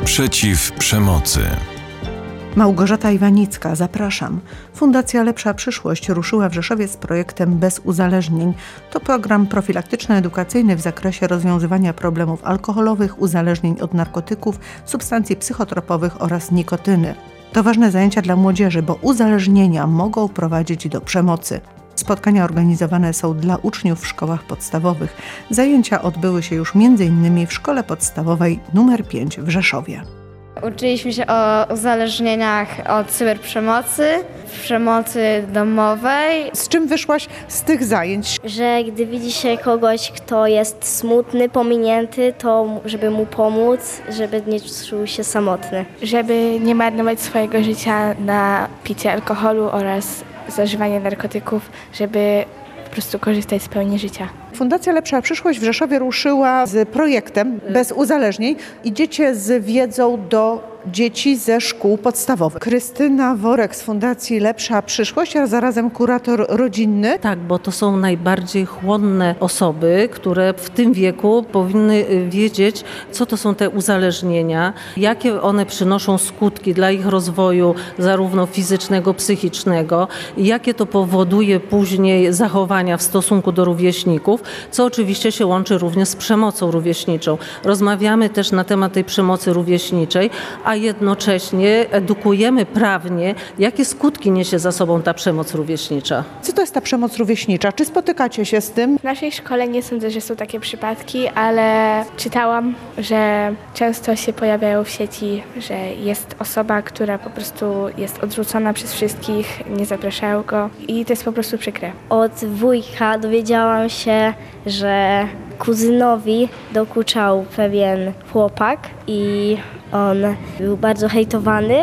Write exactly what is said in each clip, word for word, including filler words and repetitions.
Przeciw przemocy. Małgorzata Iwanicka, zapraszam. Fundacja Lepsza Przyszłość ruszyła w Rzeszowie z projektem Bez uzależnień. To program profilaktyczno-edukacyjny w zakresie rozwiązywania problemów alkoholowych, uzależnień od narkotyków, substancji psychotropowych oraz nikotyny. To ważne zajęcia dla młodzieży, bo uzależnienia mogą prowadzić do przemocy. Spotkania organizowane są dla uczniów w szkołach podstawowych. Zajęcia odbyły się już między innymi w Szkole Podstawowej numer pięć w Rzeszowie. Uczyliśmy się o uzależnieniach od cyberprzemocy, przemocy domowej. Z czym wyszłaś z tych zajęć? Że gdy widzi się kogoś, kto jest smutny, pominięty, to żeby mu pomóc, żeby nie czuł się samotny. Żeby nie marnować swojego życia na picie alkoholu oraz zażywanie narkotyków, żeby po prostu korzystać z pełni życia. Fundacja Lepsza Przyszłość w Rzeszowie ruszyła z projektem Bez uzależnień. Idziecie z wiedzą do dzieci ze szkół podstawowych. Krystyna Worek z Fundacji Lepsza Przyszłość, a zarazem kurator rodzinny. Tak, bo to są najbardziej chłonne osoby, które w tym wieku powinny wiedzieć, co to są te uzależnienia, jakie one przynoszą skutki dla ich rozwoju zarówno fizycznego, psychicznego, jakie to powoduje później zachowania w stosunku do rówieśników, co oczywiście się łączy również z przemocą rówieśniczą. Rozmawiamy też na temat tej przemocy rówieśniczej, a jednocześnie edukujemy prawnie, jakie skutki niesie za sobą ta przemoc rówieśnicza. Co to jest ta przemoc rówieśnicza? Czy spotykacie się z tym? W naszej szkole nie sądzę, że są takie przypadki, ale czytałam, że często się pojawiają w sieci, że jest osoba, która po prostu jest odrzucona przez wszystkich, nie zapraszają go i to jest po prostu przykre. Od wujka dowiedziałam się, że kuzynowi dokuczał pewien chłopak i on był bardzo hejtowany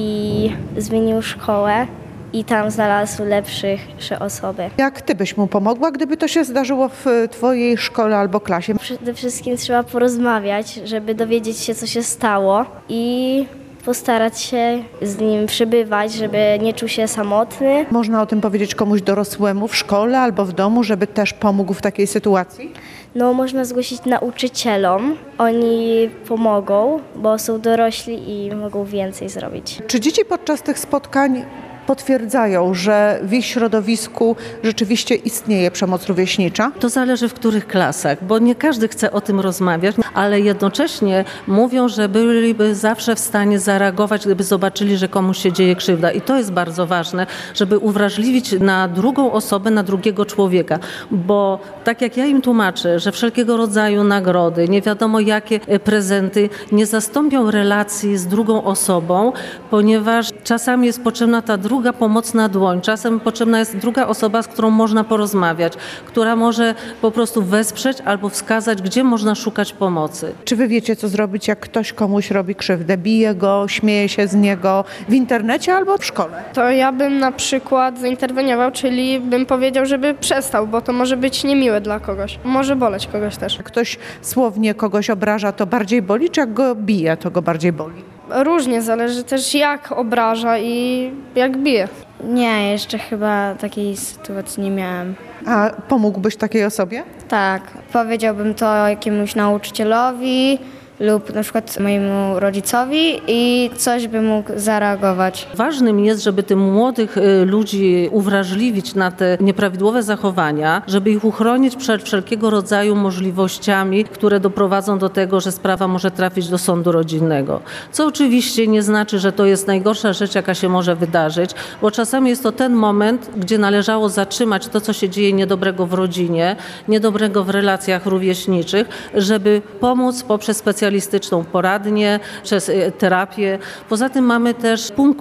i zmienił szkołę i tam znalazł lepsze osoby. Jak ty byś mu pomogła, gdyby to się zdarzyło w twojej szkole albo klasie? Przede wszystkim trzeba porozmawiać, żeby dowiedzieć się, co się stało i postarać się z nim przebywać, żeby nie czuł się samotny. Można o tym powiedzieć komuś dorosłemu w szkole albo w domu, żeby też pomógł w takiej sytuacji? No, można zgłosić nauczycielom. Oni pomogą, bo są dorośli i mogą więcej zrobić. Czy dzieci podczas tych spotkań potwierdzają, że w ich środowisku rzeczywiście istnieje przemoc rówieśnicza? To zależy w których klasach, bo nie każdy chce o tym rozmawiać, ale jednocześnie mówią, że byliby zawsze w stanie zareagować, gdyby zobaczyli, że komuś się dzieje krzywda. I to jest bardzo ważne, żeby uwrażliwić na drugą osobę, na drugiego człowieka. Bo tak jak ja im tłumaczę, że wszelkiego rodzaju nagrody, nie wiadomo jakie prezenty nie zastąpią relacji z drugą osobą, ponieważ czasami jest potrzebna ta druga druga pomocna dłoń. Czasem potrzebna jest druga osoba, z którą można porozmawiać, która może po prostu wesprzeć albo wskazać, gdzie można szukać pomocy. Czy wy wiecie, co zrobić, jak ktoś komuś robi krzywdę? Bije go, śmieje się z niego w internecie albo w szkole? To ja bym na przykład zainterweniował, czyli bym powiedział, żeby przestał, bo to może być niemiłe dla kogoś. Może boleć kogoś też. Jak ktoś słownie kogoś obraża, to bardziej boli, czy jak go bije, to go bardziej boli? Różnie, zależy też jak obraża i jak bije. Nie, jeszcze chyba takiej sytuacji nie miałem. A pomógłbyś takiej osobie? Tak, powiedziałbym to jakiemuś nauczycielowi lub na przykład mojemu rodzicowi i coś by mógł zareagować. Ważnym jest, żeby tych młodych ludzi uwrażliwić na te nieprawidłowe zachowania, żeby ich uchronić przed wszelkiego rodzaju możliwościami, które doprowadzą do tego, że sprawa może trafić do sądu rodzinnego. Co oczywiście nie znaczy, że to jest najgorsza rzecz, jaka się może wydarzyć, bo czasami jest to ten moment, gdzie należało zatrzymać to, co się dzieje niedobrego w rodzinie, niedobrego w relacjach rówieśniczych, żeby pomóc poprzez specjalistyczną poradnię, przez terapię. Poza tym mamy też punkt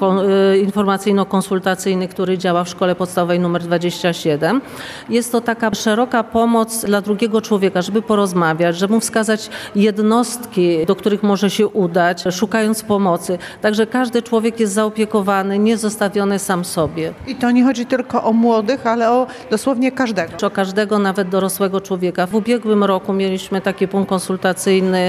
informacyjno-konsultacyjny, który działa w Szkole Podstawowej numer dwadzieścia siedem. Jest to taka szeroka pomoc dla drugiego człowieka, żeby porozmawiać, żeby mu wskazać jednostki, do których może się udać, szukając pomocy. Także każdy człowiek jest zaopiekowany, nie zostawiony sam sobie. I to nie chodzi tylko o młodych, ale o dosłownie każdego. O każdego, nawet dorosłego człowieka. W ubiegłym roku mieliśmy taki punkt konsultacyjny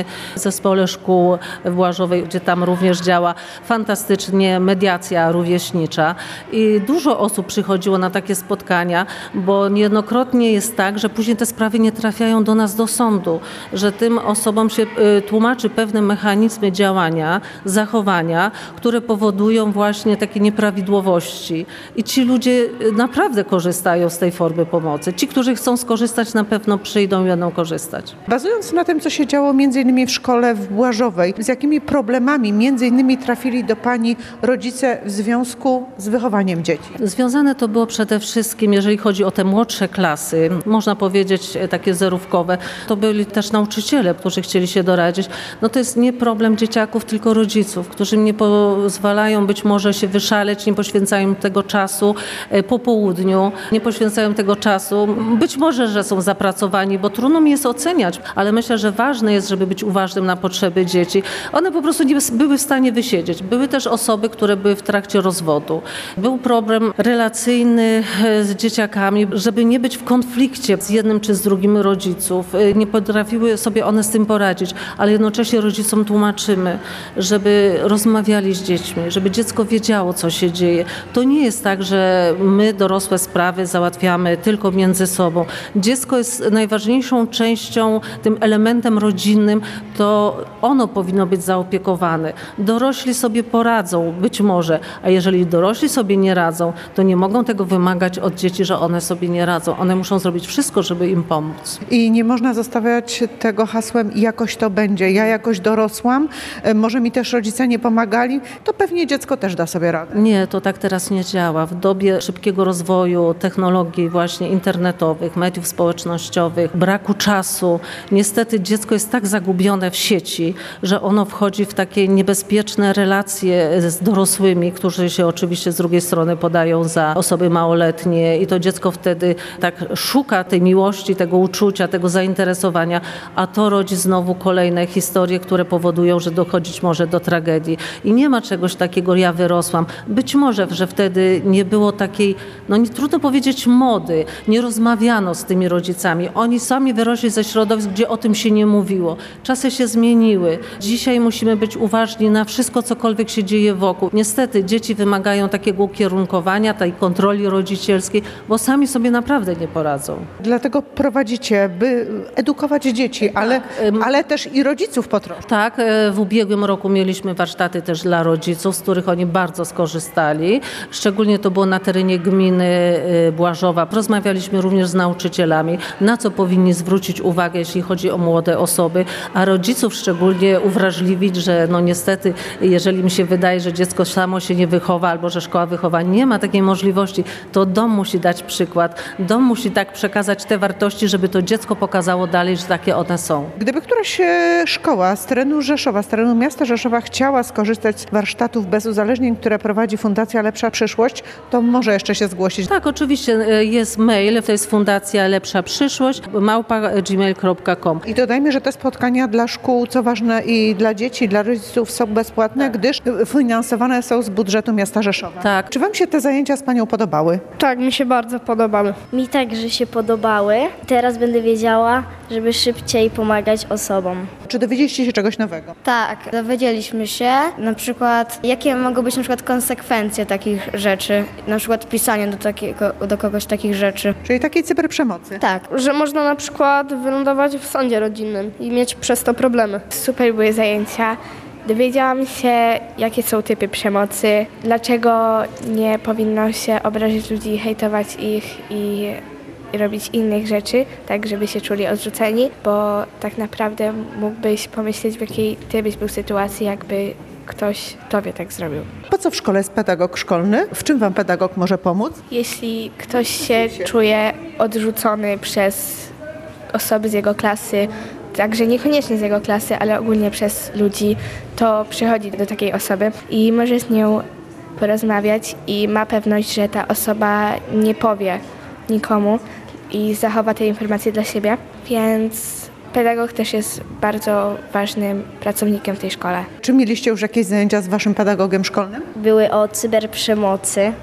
zespole szkół w Łażowej, gdzie tam również działa fantastycznie mediacja rówieśnicza i dużo osób przychodziło na takie spotkania, bo niejednokrotnie jest tak, że później te sprawy nie trafiają do nas do sądu, że tym osobom się tłumaczy pewne mechanizmy działania, zachowania, które powodują właśnie takie nieprawidłowości. I ci ludzie naprawdę korzystają z tej formy pomocy. Ci, którzy chcą skorzystać, na pewno przyjdą i będą korzystać. Bazując na tym, co się działo między innymi w szkole w Łażowej, z jakimi problemami między innymi trafili do Pani rodzice w związku z wychowaniem dzieci? Związane to było przede wszystkim, jeżeli chodzi o te młodsze klasy, można powiedzieć takie zerówkowe, to byli też nauczyciele, którzy chcieli się doradzić. No to jest nie problem dzieciaków, tylko rodziców, którzy nie pozwalają być może się wyszaleć, nie poświęcają tego czasu po południu, nie poświęcają tego czasu. Być może, że są zapracowani, bo trudno mi jest oceniać, ale myślę, że ważne jest, żeby być uważnym na potrzeby dzieci. One po prostu nie były w stanie wysiedzieć. Były też osoby, które były w trakcie rozwodu. Był problem relacyjny z dzieciakami, żeby nie być w konflikcie z jednym czy z drugim rodziców. Nie potrafiły sobie one z tym poradzić, ale jednocześnie rodzicom tłumaczymy, żeby rozmawiali z dziećmi, żeby dziecko wiedziało, co się dzieje. To nie jest tak, że my dorosłe sprawy załatwiamy tylko między sobą. Dziecko jest najważniejszą częścią, tym elementem rodzinnym, to ono powinno być zaopiekowane. Dorośli sobie poradzą, być może, a jeżeli dorośli sobie nie radzą, to nie mogą tego wymagać od dzieci, że one sobie nie radzą. One muszą zrobić wszystko, żeby im pomóc. I nie można zostawiać tego hasłem jakoś to będzie. Ja jakoś dorosłam, może mi też rodzice nie pomagali, to pewnie dziecko też da sobie radę. Nie, to tak teraz nie działa. W dobie szybkiego rozwoju technologii właśnie internetowych, mediów społecznościowych, braku czasu, niestety dziecko jest tak zagubione w sieci, że ono wchodzi w takie niebezpieczne relacje z dorosłymi, którzy się oczywiście z drugiej strony podają za osoby małoletnie i to dziecko wtedy tak szuka tej miłości, tego uczucia, tego zainteresowania, a to rodzi znowu kolejne historie, które powodują, że dochodzić może do tragedii. I nie ma czegoś takiego, ja wyrosłam. Być może, że wtedy nie było takiej, no nie trudno powiedzieć mody, nie rozmawiano z tymi rodzicami. Oni sami wyrośli ze środowisk, gdzie o tym się nie mówiło. Czasy się zmieniły. Dzisiaj musimy być uważni na wszystko, cokolwiek się dzieje wokół. Niestety dzieci wymagają takiego ukierunkowania, tej kontroli rodzicielskiej, bo sami sobie naprawdę nie poradzą. Dlatego prowadzicie, by edukować dzieci, ale, ale też i rodziców po trosze. Tak, w ubiegłym roku mieliśmy warsztaty też dla rodziców, z których oni bardzo skorzystali. Szczególnie to było na terenie gminy Błażowa. Rozmawialiśmy również z nauczycielami, na co powinni zwrócić uwagę, jeśli chodzi o młode osoby, a rodziców szczególnie uwrażliwić, że no niestety, jeżeli mi się wydaje, że dziecko samo się nie wychowa albo że szkoła wychowania nie ma takiej możliwości, to dom musi dać przykład. Dom musi tak przekazać te wartości, żeby to dziecko pokazało dalej, że takie one są. Gdyby któraś e, szkoła z terenu Rzeszowa, z terenu miasta Rzeszowa chciała skorzystać z warsztatów bez uzależnień, które prowadzi Fundacja Lepsza Przyszłość, to może jeszcze się zgłosić. Tak, oczywiście jest mail, to jest Fundacja Lepsza Przyszłość, małpa gmail kropka com. I dodajmy, że te spotkania dla szkół, co ważne i dla dzieci, i dla rodziców są bezpłatne, tak, gdyż finansowane są z budżetu miasta Rzeszowa. Tak. Czy Wam się te zajęcia z Panią podobały? Tak, mi się bardzo podobały. Mi także się podobały. Teraz będę wiedziała, żeby szybciej pomagać osobom. Czy dowiedzieliście się czegoś nowego? Tak, dowiedzieliśmy się na przykład, jakie mogą być na przykład konsekwencje takich rzeczy, na przykład pisania do, takiego, do kogoś takich rzeczy. Czyli takiej cyberprzemocy? Tak. Że można na przykład wylądować w sądzie rodzinnym i mieć przez to problemy. Super były zajęcia. Dowiedziałam się, jakie są typy przemocy, dlaczego nie powinno się obrażać ludzi, hejtować ich i i robić innych rzeczy, tak żeby się czuli odrzuceni, bo tak naprawdę mógłbyś pomyśleć, w jakiej ty byś był sytuacji, jakby ktoś tobie tak zrobił. Po co w szkole jest pedagog szkolny? W czym Wam pedagog może pomóc? Jeśli ktoś się czuje odrzucony przez osoby z jego klasy, także niekoniecznie z jego klasy, ale ogólnie przez ludzi, to przychodzi do takiej osoby i może z nią porozmawiać i ma pewność, że ta osoba nie powie nikomu i zachowa te informacje dla siebie, więc pedagog też jest bardzo ważnym pracownikiem w tej szkole. Czy mieliście już jakieś zajęcia z Waszym pedagogiem szkolnym? Były o cyberprzemocy.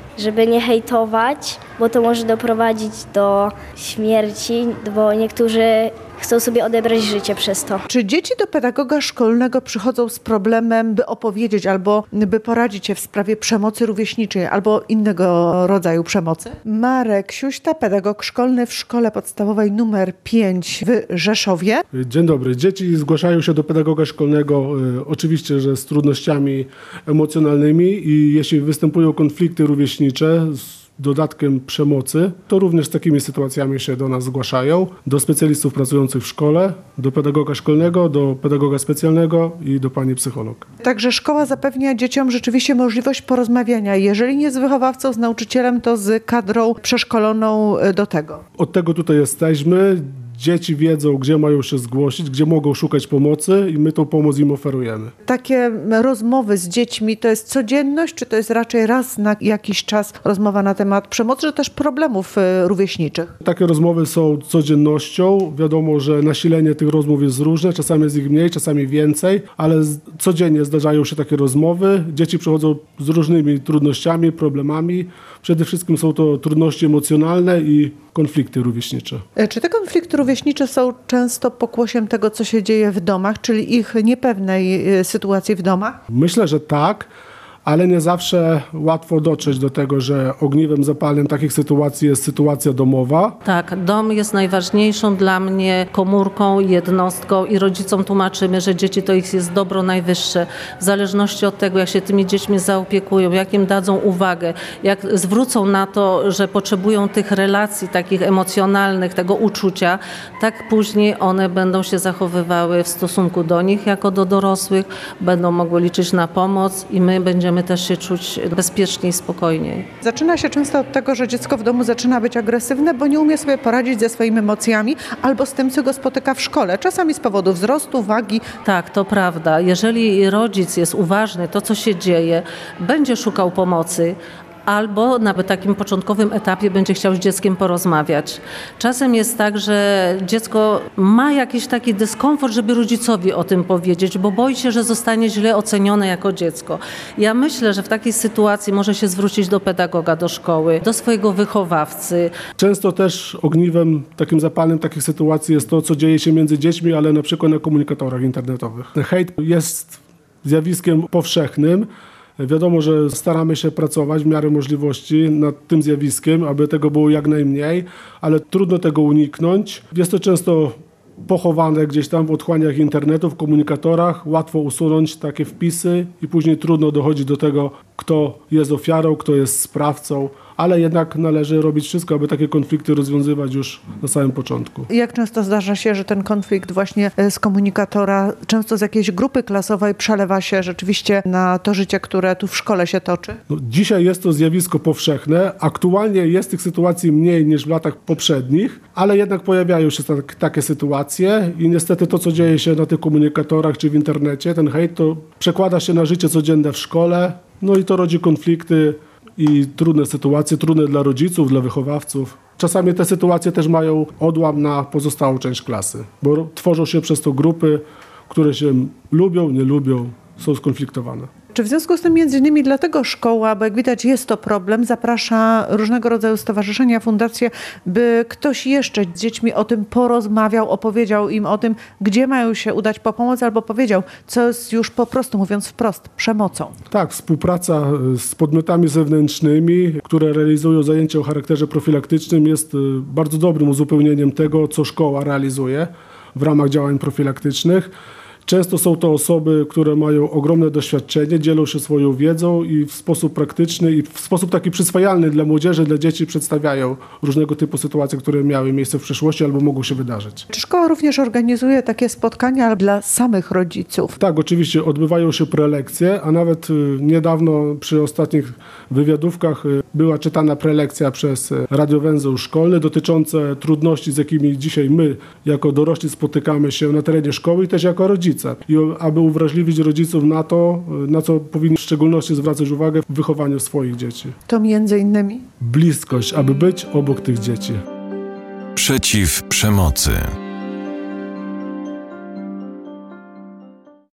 żeby nie hejtować, bo to może doprowadzić do śmierci, bo niektórzy chcą sobie odebrać życie przez to. Czy dzieci do pedagoga szkolnego przychodzą z problemem, by opowiedzieć albo by poradzić się w sprawie przemocy rówieśniczej albo innego rodzaju przemocy? Marek Siuśta, pedagog szkolny w szkole podstawowej numer pięć w Rzeszowie. Dzień dobry. Dzieci zgłaszają się do pedagoga szkolnego e, oczywiście, że z trudnościami emocjonalnymi i jeśli występują konflikty rówieśnicze z dodatkiem przemocy, to również z takimi sytuacjami się do nas zgłaszają, do specjalistów pracujących w szkole, do pedagoga szkolnego, do pedagoga specjalnego i do pani psycholog. Także szkoła zapewnia dzieciom rzeczywiście możliwość porozmawiania. Jeżeli nie z wychowawcą, z nauczycielem, to z kadrą przeszkoloną do tego. Od tego tutaj jesteśmy. Dzieci wiedzą, gdzie mają się zgłosić, gdzie mogą szukać pomocy i my tą pomoc im oferujemy. Takie rozmowy z dziećmi to jest codzienność, czy to jest raczej raz na jakiś czas rozmowa na temat przemocy, czy też problemów rówieśniczych? Takie rozmowy są codziennością. Wiadomo, że nasilenie tych rozmów jest różne, czasami jest ich mniej, czasami więcej, ale codziennie zdarzają się takie rozmowy. Dzieci przychodzą z różnymi trudnościami, problemami. Przede wszystkim są to trudności emocjonalne i konflikty rówieśnicze. Czy te konflikty rówieśnicze są często pokłosiem tego, co się dzieje w domach, czyli ich niepewnej sytuacji w domach? Myślę, że tak, ale nie zawsze łatwo dotrzeć do tego, że ogniwem zapalnym takich sytuacji jest sytuacja domowa. Tak, dom jest najważniejszą dla mnie komórką, jednostką i rodzicom tłumaczymy, że dzieci to ich jest dobro najwyższe. W zależności od tego, jak się tymi dziećmi zaopiekują, jak im dadzą uwagę, jak zwrócą na to, że potrzebują tych relacji takich emocjonalnych, tego uczucia, tak później one będą się zachowywały w stosunku do nich jako do dorosłych, będą mogły liczyć na pomoc i my będziemy też się czuć bezpieczniej, spokojniej. Zaczyna się często od tego, że dziecko w domu zaczyna być agresywne, bo nie umie sobie poradzić ze swoimi emocjami albo z tym, co go spotyka w szkole. Czasami z powodu wzrostu, wagi. Tak, to prawda. Jeżeli rodzic jest uważny, to co się dzieje, będzie szukał pomocy, albo na takim początkowym etapie będzie chciał z dzieckiem porozmawiać. Czasem jest tak, że dziecko ma jakiś taki dyskomfort, żeby rodzicowi o tym powiedzieć, bo boi się, że zostanie źle ocenione jako dziecko. Ja myślę, że w takiej sytuacji może się zwrócić do pedagoga, do szkoły, do swojego wychowawcy. Często też ogniwem takim zapalnym takich sytuacji jest to, co dzieje się między dziećmi, ale na przykład na komunikatorach internetowych. Hejt jest zjawiskiem powszechnym. Wiadomo, że staramy się pracować w miarę możliwości nad tym zjawiskiem, aby tego było jak najmniej, ale trudno tego uniknąć. Jest to często pochowane gdzieś tam w otchłaniach internetu, w komunikatorach. Łatwo usunąć takie wpisy i później trudno dochodzić do tego, kto jest ofiarą, kto jest sprawcą, ale jednak należy robić wszystko, aby takie konflikty rozwiązywać już na samym początku. Jak często zdarza się, że ten konflikt właśnie z komunikatora, często z jakiejś grupy klasowej przelewa się rzeczywiście na to życie, które tu w szkole się toczy? No, dzisiaj jest to zjawisko powszechne. Aktualnie jest tych sytuacji mniej niż w latach poprzednich, ale jednak pojawiają się tak, takie sytuacje i niestety to, co dzieje się na tych komunikatorach czy w internecie, ten hejt, to przekłada się na życie codzienne w szkole, no i to rodzi konflikty i trudne sytuacje, trudne dla rodziców, dla wychowawców. Czasami te sytuacje też mają odłam na pozostałą część klasy, bo tworzą się przez to grupy, które się lubią, nie lubią, są skonfliktowane. Czy w związku z tym między innymi dlatego szkoła, bo jak widać jest to problem, zaprasza różnego rodzaju stowarzyszenia, fundacje, by ktoś jeszcze z dziećmi o tym porozmawiał, opowiedział im o tym, gdzie mają się udać po pomoc, albo powiedział, co jest już po prostu, mówiąc wprost, przemocą? Tak, współpraca z podmiotami zewnętrznymi, które realizują zajęcia o charakterze profilaktycznym, jest bardzo dobrym uzupełnieniem tego, co szkoła realizuje w ramach działań profilaktycznych. Często są to osoby, które mają ogromne doświadczenie, dzielą się swoją wiedzą i w sposób praktyczny i w sposób taki przyswajalny dla młodzieży, dla dzieci przedstawiają różnego typu sytuacje, które miały miejsce w przeszłości albo mogą się wydarzyć. Czy szkoła również organizuje takie spotkania dla samych rodziców? Tak, oczywiście odbywają się prelekcje, a nawet niedawno przy ostatnich wywiadówkach była czytana prelekcja przez radiowęzeł szkolny dotyczące trudności, z jakimi dzisiaj my jako dorośli spotykamy się na terenie szkoły i też jako rodzice. I aby uwrażliwić rodziców na to, na co powinni w szczególności zwracać uwagę w wychowaniu swoich dzieci. To między innymi? Bliskość, aby być obok tych dzieci. Przeciw przemocy.